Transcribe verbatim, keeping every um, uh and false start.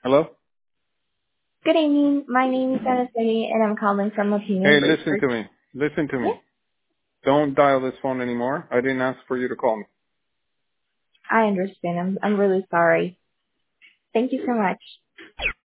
Hello? Good evening. My name is Anastasia, and I'm calling from Opinion Hey, listen Research. to me. Listen to me. Yes, Don't dial this phone anymore. I didn't ask for you to call me. I understand. I'm I'm really sorry. Thank you so much.